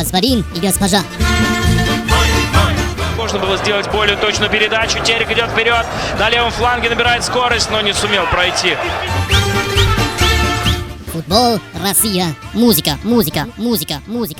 Господин и госпожа. Можно было сделать более точную передачу. Терек идет вперед. На левом фланге набирает скорость, но не сумел пройти. Футбол, Россия. Музыка, музыка, музыка, музыка.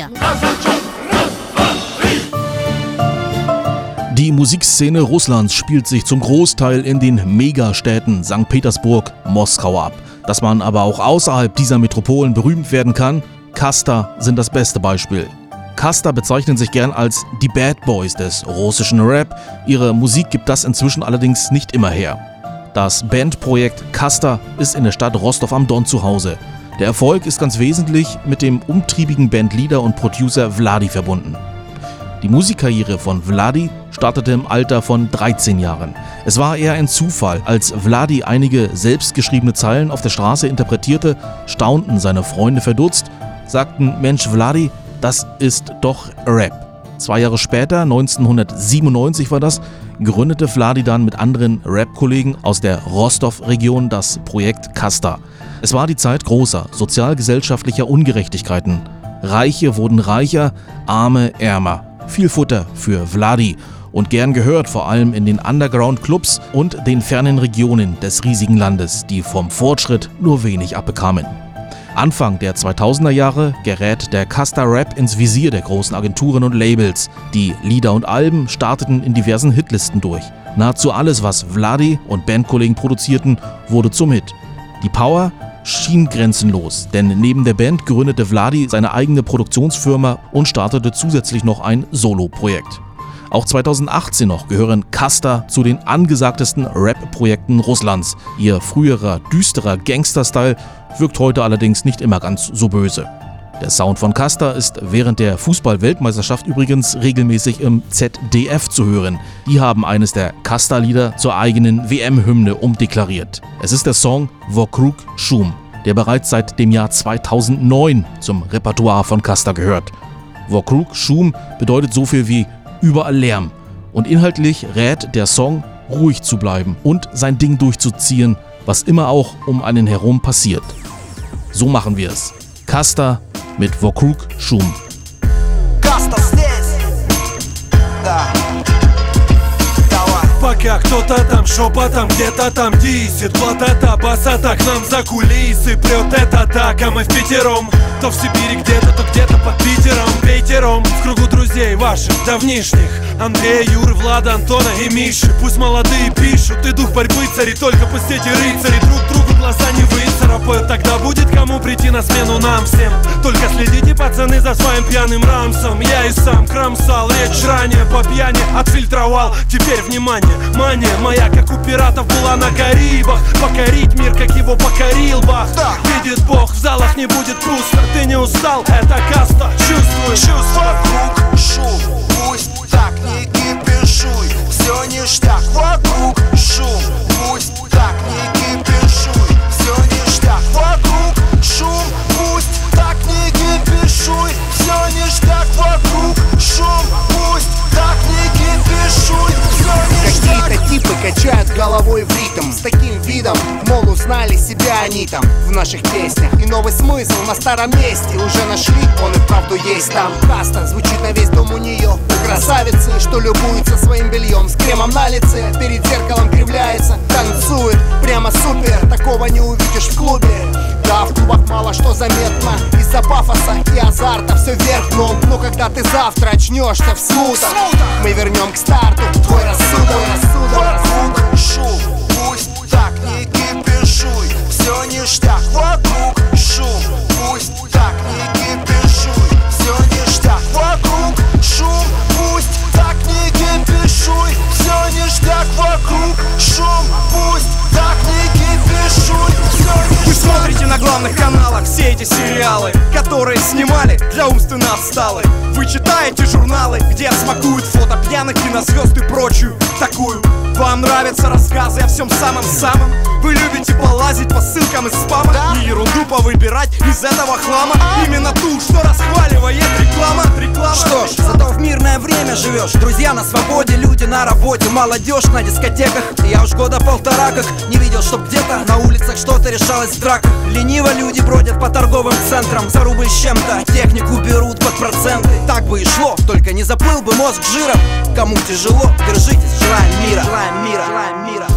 Die Musikszene Russlands spielt sich zum Großteil in den Megastädten St. Petersburg, Moskau ab. Dass man aber auch außerhalb dieser Metropolen berühmt werden kann, Kasta sind das beste Beispiel. Kasta bezeichnen sich gern als die Bad Boys des russischen Rap. Ihre Musik gibt das inzwischen allerdings nicht immer her. Das Bandprojekt Kasta ist in der Stadt Rostov am Don zu Hause. Der Erfolg ist ganz wesentlich mit dem umtriebigen Bandleader und Producer Vladi verbunden. Die Musikkarriere von Vladi startete im Alter von 13 Jahren. Es war eher ein Zufall. Als Vladi einige selbstgeschriebene Zeilen auf der Straße interpretierte, staunten seine Freunde verdutzt, sagten: Mensch Vladi, das ist doch Rap. 2 Jahre später, 1997 war das, gründete Vladi dann mit anderen Rap-Kollegen aus der Rostov-Region das Projekt Kasta. Es war die Zeit großer sozial-gesellschaftlicher Ungerechtigkeiten. Reiche wurden reicher, Arme ärmer. Viel Futter für Vladi und gern gehört vor allem in den Underground-Clubs und den fernen Regionen des riesigen Landes, die vom Fortschritt nur wenig abbekamen. Anfang der 2000er Jahre gerät der Kasta-Rap ins Visier der großen Agenturen und Labels. Die Lieder und Alben starteten in diversen Hitlisten durch. Nahezu alles, was Vladi und Bandkollegen produzierten, wurde zum Hit. Die Power schien grenzenlos, denn neben der Band gründete Vladi seine eigene Produktionsfirma und startete zusätzlich noch ein Solo-Projekt. Auch 2018 noch gehören Kasta zu den angesagtesten Rap-Projekten Russlands. Ihr früherer, düsterer Gangster-Style wirkt heute allerdings nicht immer ganz so böse. Der Sound von Kasta ist während der Fußball-Weltmeisterschaft übrigens regelmäßig im ZDF zu hören. Die haben eines der Kasta-Lieder zur eigenen WM-Hymne umdeklariert. Es ist der Song Vokrug Shum, der bereits seit dem Jahr 2009 zum Repertoire von Kasta gehört. Vokrug Shum bedeutet so viel wie überall Lärm und inhaltlich rät der Song, ruhig zu bleiben und sein Ding durchzuziehen, was immer auch um einen herum passiert. So machen wir es. Kasta mit Vokrug Shum. Kasta здесь. Да. Пока кто-то там шепотом где-то там дисит, вот это басата к нам за кулисы прет, это так, а мы впятером. То в Сибири где-то, то где-то под Питером, Питером. В кругу друзей ваших давнишних: Андрея, Юры, Влада, Антона и Миши. Пусть молодые пишут, и дух борьбы царит, только пусть эти рыцари друг другу глаза не выцарапают. Тогда будет кому прийти на смену нам всем. Только следите, пацаны, за своим пьяным рамсом. Я и сам кромсал речь ранее, по пьяни отфильтровал. Теперь внимание, мания моя, как у пиратов, была на Карибах. Покорить мир, как его покорил Бах. Видит Бог, в залах не будет пусто. Ты не устал, это Каста, чувствуй, чувствуй. Вокруг шум, пусть так не кипишуй. Все ништяк, вокруг шум, пусть так не кипишуй. Все ништяк, вокруг шум, пусть так не кипишуй. Все ништяк, вокруг шум, пусть так не кипишуй. Какие-то типы качают головой в ритм с таким видом, мол, узнали себя они там в наших песнях. И новый смысл на старом месте уже нашли, он и вправду есть там. Каста звучит на весь дом у нее. Красавицы, что любуются своим бельем с кремом на лице, перед зеркалом кривляется, танцует прямо супер. Такого не увидишь в клубе. Да, в клубах мало что заметно из-за пафоса и азарта все вверх дном. Но когда ты завтра очнешься в смутах, мы вернем к старту твой рассудок. Вокруг шум, пусть так не кипишуй. Все ништяк, вокруг шум, пусть так не кипишуй. Все ништяк, вокруг шум, пусть так не кипишуй. Все ништяк, вокруг шум, пусть так не кипишуй. Вы смотрите на главных каналах все эти сериалы, которые снимали для умственно отсталых. Вы читаете журналы, где смакуют фото пьяных кинозвезд и прочую такую Вам нравятся рассказы о всем самом-самом? Вы любите полазить по ссылкам из спама и ерунду повыбирать из этого хлама? Именно ту, что расхваливает реклама. Что ж, зато в мирное время живешь. Друзья на свободе, люди на работе, молодежь на дискотеках. Я уж года полтора как не видел, чтоб где-то на улицах что-то решалось в драках. Лениво люди бродят по торговым центрам, за рубль с чем-то технику берут под проценты. Так бы и шло, только не заплыл бы мозг жиром. Кому тяжело, держитесь, желаем мира.